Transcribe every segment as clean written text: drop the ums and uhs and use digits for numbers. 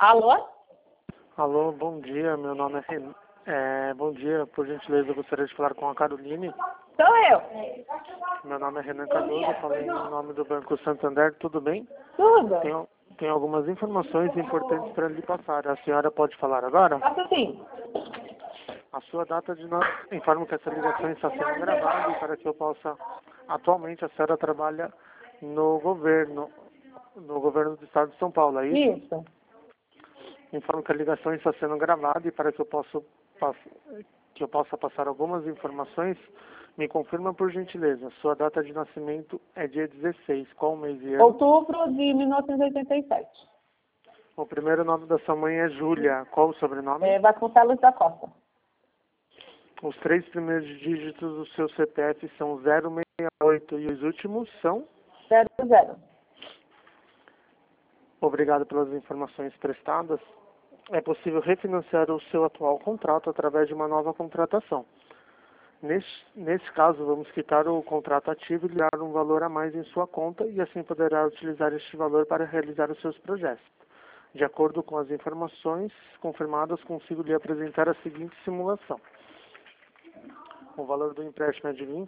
Alô? Alô, bom dia, meu nome é Renan. Bom dia, por gentileza, eu gostaria de falar com a Caroline. Sou eu. Meu nome é Renan Cardoso, eu falei em nome do Banco Santander, tudo bem? Tudo? Tenho algumas informações importantes para lhe passar. A senhora pode falar agora? Faço sim. A sua data de informo que essa ligação está sendo gravada e para que eu possa... Atualmente a senhora trabalha no governo do estado de São Paulo, é isso? Isso. Informo que a ligação está sendo gravada e para que eu possa passar algumas informações, me confirma por gentileza. Sua data de nascimento é dia 16. Qual mês e ano? Outubro de 1987. O primeiro nome da sua mãe é Júlia. Qual o sobrenome? Vasconcelos da Costa. Os 3 primeiros dígitos do seu CPF são 068 e os últimos são? 00. Obrigado pelas informações prestadas. É possível refinanciar o seu atual contrato através de uma nova contratação. Nesse caso, vamos quitar o contrato ativo e lhe dar um valor a mais em sua conta e assim poderá utilizar este valor para realizar os seus projetos. De acordo com as informações confirmadas, consigo lhe apresentar a seguinte simulação. O valor do empréstimo é de R$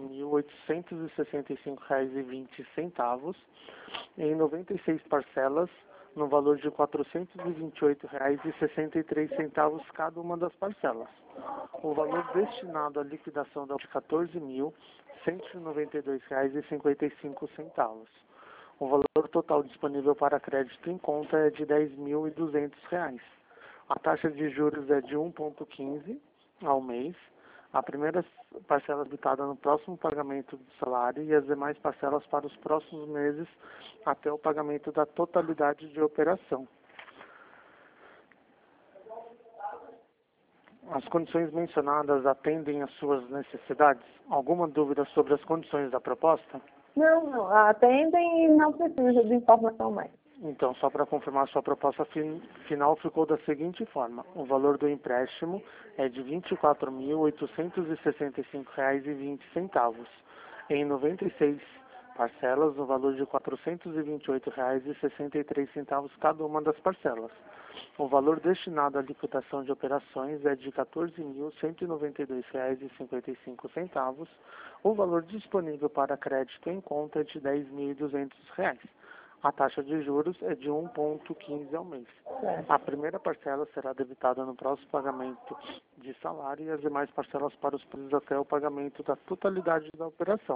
24.865,20 em 96 parcelas, no valor de R$ 428,63 cada uma das parcelas. O valor destinado à liquidação é de R$ 14.192,55. O valor total disponível para crédito em conta é de R$ 10.200. A taxa de juros é de 1,15 ao mês. A primeira parcela habitada no próximo pagamento do salário e as demais parcelas para os próximos meses até o pagamento da totalidade de operação. As condições mencionadas atendem às suas necessidades? Alguma dúvida sobre as condições da proposta? Não. Atendem e não precisa de informação mais. Então, só para confirmar, sua proposta final ficou da seguinte forma. O valor do empréstimo é de R$ 24.865,20 em 96 parcelas, no valor de R$ 428,63 cada uma das parcelas. O valor destinado à liquidação de operações é de R$ 14.192,55. O valor disponível para crédito em conta é de R$ 10.200. A taxa de juros é de 1,15 ao mês. A primeira parcela será debitada no próximo pagamento de salário e as demais parcelas para os preços até o pagamento da totalidade da operação.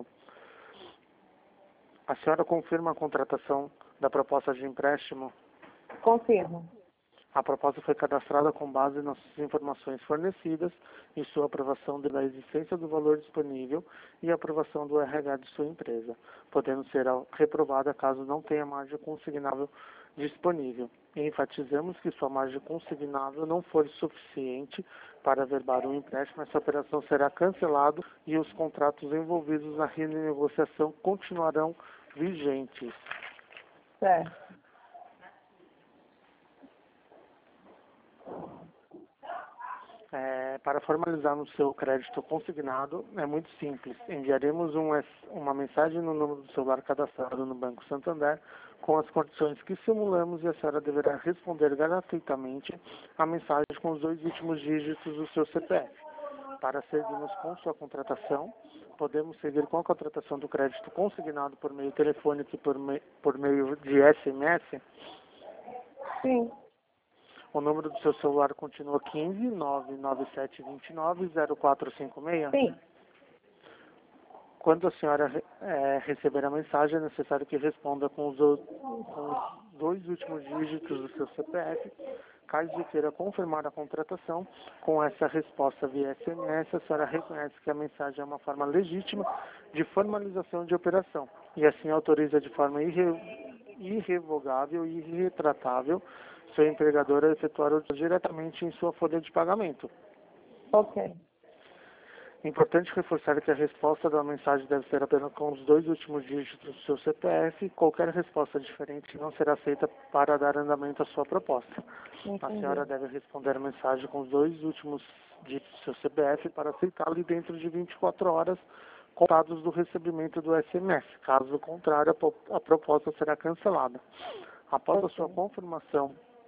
A senhora confirma a contratação da proposta de empréstimo? Confirmo. A proposta foi cadastrada com base nas informações fornecidas e sua aprovação da existência do valor disponível e aprovação do RH de sua empresa, podendo ser reprovada caso não tenha margem consignável disponível. E enfatizamos que sua margem consignável não for suficiente para averbar o empréstimo, essa operação será cancelada e os contratos envolvidos na renegociação continuarão vigentes. Certo. Para formalizar o seu crédito consignado, é muito simples. Enviaremos uma mensagem no número do celular cadastrado no Banco Santander com as condições que simulamos e a senhora deverá responder gratuitamente a mensagem com os 2 últimos dígitos do seu CPF. Para seguirmos com sua contratação, podemos seguir com a contratação do crédito consignado por meio telefônico e por meio de SMS? Sim. O número do seu celular continua 15 99729 0456? Sim. Quando a senhora receber a mensagem, é necessário que responda com os 2 últimos dígitos do seu CPF. Caso queira confirmar a contratação, com essa resposta via SMS, a senhora reconhece que a mensagem é uma forma legítima de formalização de operação e assim autoriza de forma irrevogável e irretratável seu empregador a efetuar o diretamente em sua folha de pagamento. Ok. Importante reforçar que a resposta da mensagem deve ser apenas com os 2 últimos dígitos do seu CPF. Qualquer resposta diferente não será aceita para dar andamento à sua proposta. Entendi. A senhora deve responder a mensagem com os 2 últimos dígitos do seu CPF para aceitá-lo dentro de 24 horas contados do recebimento do SMS. Caso contrário, a proposta será cancelada. Após a sua confirmação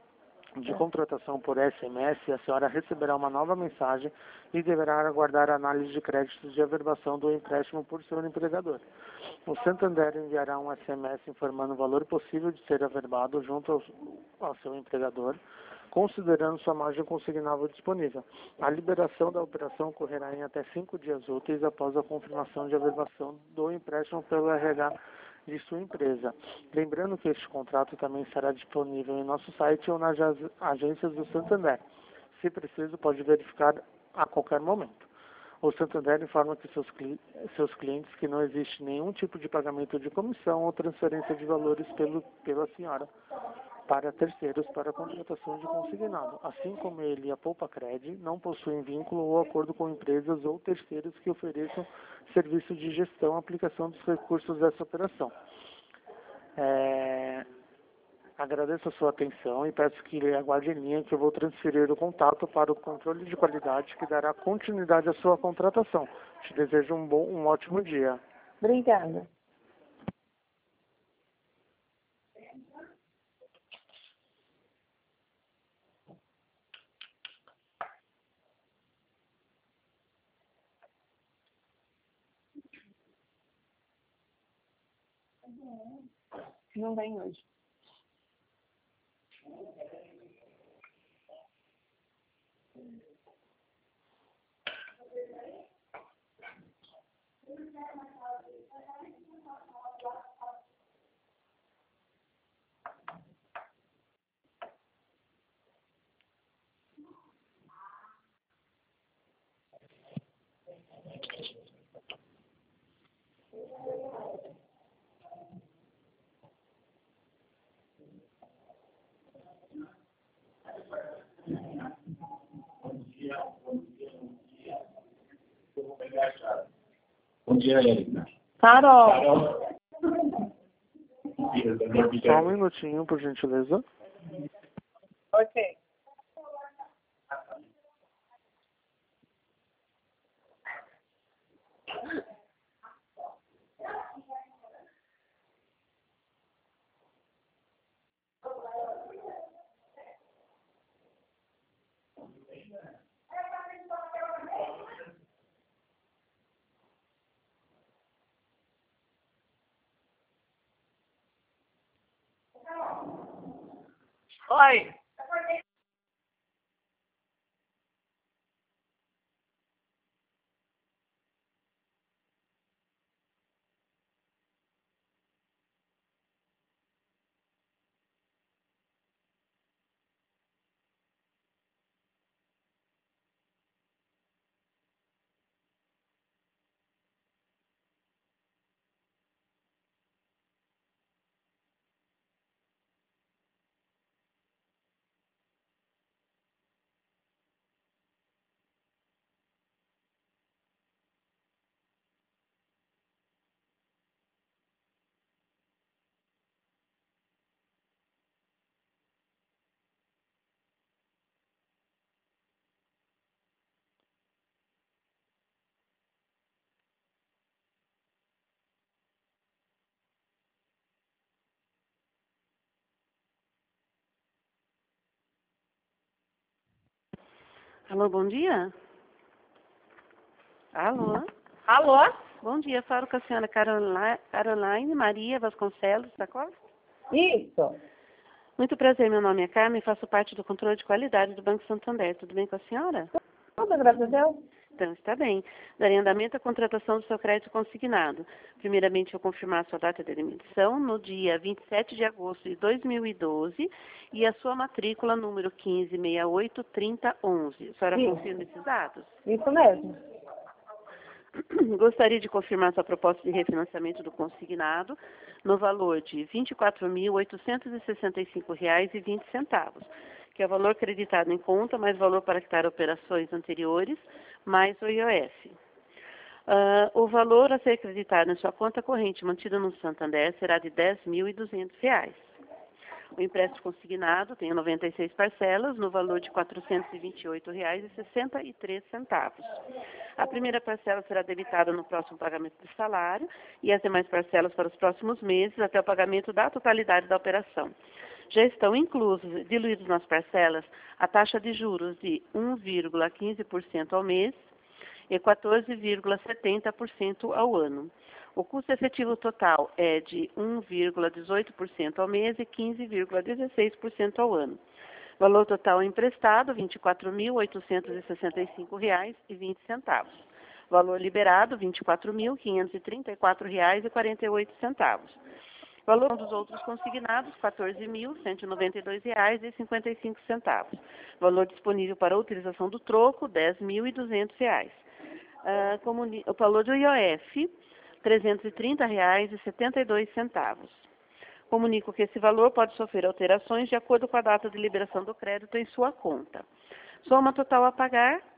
de contratação por SMS, a senhora receberá uma nova mensagem e deverá aguardar a análise de créditos de averbação do empréstimo por seu empregador. O Santander enviará um SMS informando o valor possível de ser averbado junto ao seu empregador, considerando sua margem consignável disponível. A liberação da operação ocorrerá em até 5 dias úteis após a confirmação de averbação do empréstimo pelo RH de sua empresa. Lembrando que este contrato também estará disponível em nosso site ou nas agências do Santander. Se preciso, pode verificar a qualquer momento. O Santander informa que seus clientes que não existe nenhum tipo de pagamento de comissão ou transferência de valores pela senhora para terceiros para a contratação de consignado. Assim como ele e a Poupa-Cred não possuem vínculo ou acordo com empresas ou terceiros que ofereçam serviço de gestão e aplicação dos recursos dessa operação. Agradeço a sua atenção e peço que aguarde em linha que eu vou transferir o contato para o controle de qualidade que dará continuidade à sua contratação. Te desejo um ótimo dia. Obrigada. Não vem hoje. Bom dia, Érica. Carol. Só um minutinho, por gentileza. Ok. Oi. Alô, bom dia? Alô? Alô? Bom dia, falo com a senhora Caroline Maria Vasconcelos da Costa. Isso. Muito prazer, meu nome é Carmen e faço parte do controle de qualidade do Banco Santander. Tudo bem com a senhora? Tudo, graças a Deus. Então, está bem. Darei andamento à contratação do seu crédito consignado. Primeiramente, eu confirmar a sua data de emissão no dia 27 de agosto de 2012 e a sua matrícula número 15683011. A senhora Sim. confirma esses dados? Isso mesmo. Gostaria de confirmar sua proposta de refinanciamento do consignado no valor de R$ 24.865,20, que é o valor creditado em conta, mais valor para quitar operações anteriores, mais o IOF. O valor a ser creditado em sua conta corrente mantida no Santander será de R$ 10.200. O empréstimo consignado tem 96 parcelas, no valor de R$ 428,63. A primeira parcela será debitada no próximo pagamento do salário e as demais parcelas para os próximos meses, até o pagamento da totalidade da operação. Já estão inclusos, diluídos nas parcelas, a taxa de juros de 1,15% ao mês e 14,70% ao ano. O custo efetivo total é de 1,18% ao mês e 15,16% ao ano. Valor total emprestado, R$ 24.865,20. Valor liberado, R$ 24.534,48. Valor dos outros consignados, R$ 14.192,55. Valor disponível para utilização do troco, R$ 10.200. O valor do IOF, R$ 330,72. Comunico que esse valor pode sofrer alterações de acordo com a data de liberação do crédito em sua conta. Soma total a pagar, R$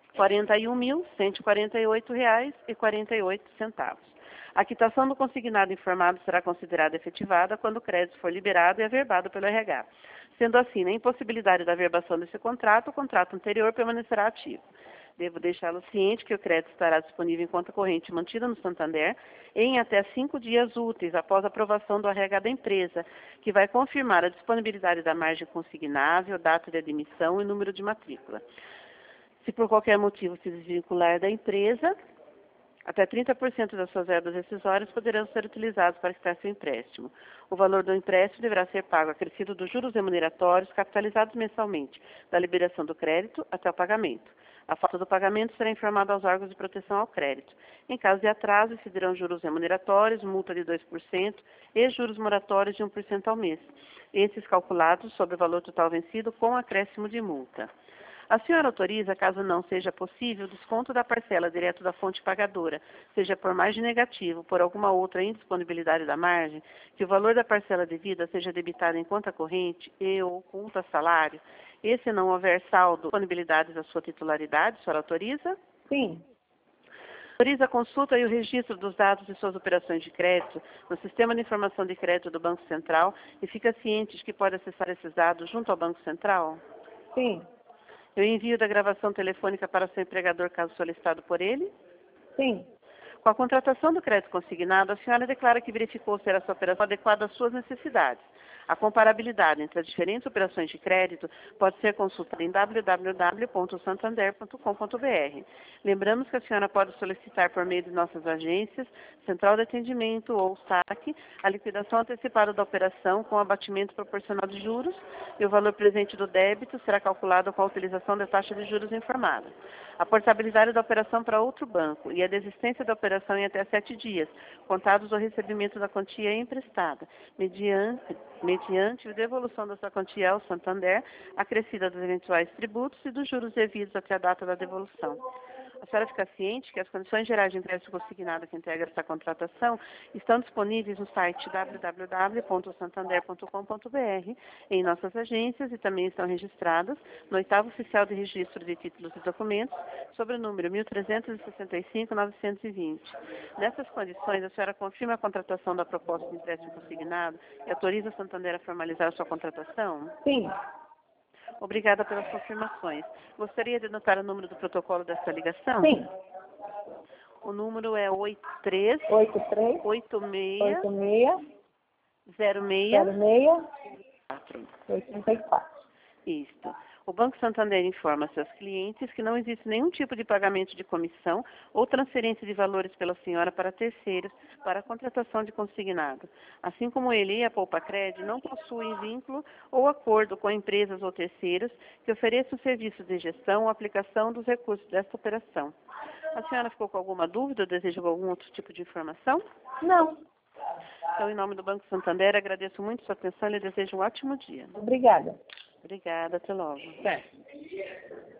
41.148,48. A quitação do consignado informado será considerada efetivada quando o crédito for liberado e averbado pelo RH. Sendo assim, na impossibilidade da averbação desse contrato, o contrato anterior permanecerá ativo. Devo deixá-lo ciente que o crédito estará disponível em conta corrente mantida no Santander em até 5 dias úteis após a aprovação do RH da empresa, que vai confirmar a disponibilidade da margem consignável, data de admissão e número de matrícula. Se por qualquer motivo se desvincular da empresa, até 30% das suas verbas rescisórias poderão ser utilizados para quitar seu empréstimo. O valor do empréstimo deverá ser pago acrescido dos juros remuneratórios capitalizados mensalmente, da liberação do crédito até o pagamento. A falta do pagamento será informada aos órgãos de proteção ao crédito. Em caso de atraso, incidirão juros remuneratórios, multa de 2% e juros moratórios de 1% ao mês. Esses calculados sobre o valor total vencido com acréscimo de multa. A senhora autoriza, caso não seja possível, o desconto da parcela direto da fonte pagadora, seja por margem negativo ou por alguma outra indisponibilidade da margem, que o valor da parcela devida seja debitado em conta corrente e ou conta salário, e se não houver saldo, disponibilidades da sua titularidade, a senhora autoriza? Sim. Autoriza a consulta e o registro dos dados de suas operações de crédito no Sistema de Informação de Crédito do Banco Central e fica ciente de que pode acessar esses dados junto ao Banco Central? Sim. Eu envio da gravação telefônica para seu empregador, caso solicitado por ele? Sim. Com a contratação do crédito consignado, a senhora declara que verificou ser essa operação adequada às suas necessidades. A comparabilidade entre as diferentes operações de crédito pode ser consultada em www.santander.com.br. Lembramos que a senhora pode solicitar por meio de nossas agências, Central de Atendimento ou SAC, a liquidação antecipada da operação com abatimento proporcional de juros e o valor presente do débito será calculado com a utilização da taxa de juros informada. A portabilidade da operação para outro banco e a desistência da operação em até 7 dias, contados do recebimento da quantia emprestada, mediante a devolução dessa quantia ao Santander, acrescida dos eventuais tributos e dos juros devidos até a data da devolução. A senhora fica ciente que as condições gerais de empréstimo consignado que integra essa contratação estão disponíveis no site www.santander.com.br, em nossas agências, e também estão registradas no 8º Oficial de Registro de Títulos e Documentos, sobre o número 1365-920. Nessas condições, a senhora confirma a contratação da proposta de empréstimo consignado e autoriza a Santander a formalizar a sua contratação? Sim. Obrigada pelas confirmações. Gostaria de anotar o número do protocolo desta ligação? Sim. O número é 83 83 86 86 06 06 4. 84. Isto. O Banco Santander informa seus clientes que não existe nenhum tipo de pagamento de comissão ou transferência de valores pela senhora para terceiros para a contratação de consignado. Assim como ele e a Poupacred não possuem vínculo ou acordo com empresas ou terceiros que ofereçam serviços de gestão ou aplicação dos recursos desta operação. A senhora ficou com alguma dúvida ou deseja algum outro tipo de informação? Não. Então, em nome do Banco Santander, agradeço muito sua atenção e lhe desejo um ótimo dia. Obrigada. Obrigada, até logo. Certo.